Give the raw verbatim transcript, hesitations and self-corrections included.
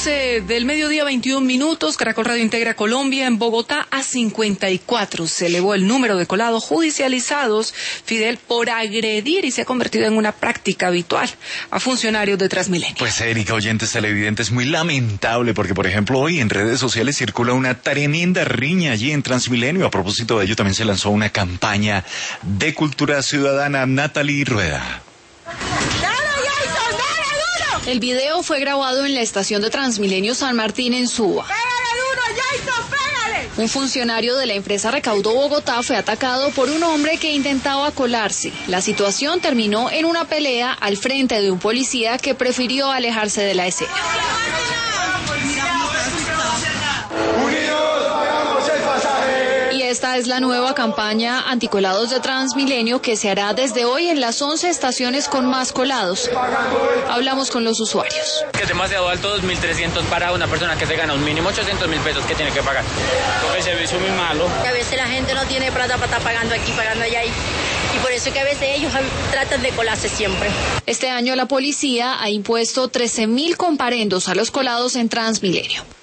doce del mediodía, veintiún minutos, Caracol Radio integra Colombia. En Bogotá a cincuenta y cuatro se elevó el número de colados judicializados, Fidel, por agredir, y se ha convertido en una práctica habitual a funcionarios de Transmilenio. Pues Erika, oyentes televidentes, muy lamentable porque, por ejemplo, hoy en redes sociales circula una tremenda riña allí en Transmilenio. A propósito de ello, también se lanzó una campaña de cultura ciudadana. Natalie Rueda. El video fue grabado en la estación de Transmilenio San Martín en Suba. Un funcionario de la empresa Recaudo Bogotá fue atacado por un hombre que intentaba colarse. La situación terminó en una pelea al frente de un policía que prefirió alejarse de la escena. Esta es la nueva campaña anticolados de Transmilenio que se hará desde hoy en las once estaciones con más colados. Hablamos con los usuarios. Que es demasiado alto, dos mil trescientos para una persona que se gana un mínimo ochocientos mil pesos que tiene que pagar. El servicio es muy malo. A veces la gente no tiene plata para estar pagando aquí, pagando allá. Y, y por eso que a veces ellos tratan de colarse siempre. Este año la policía ha impuesto trece mil comparendos a los colados en Transmilenio.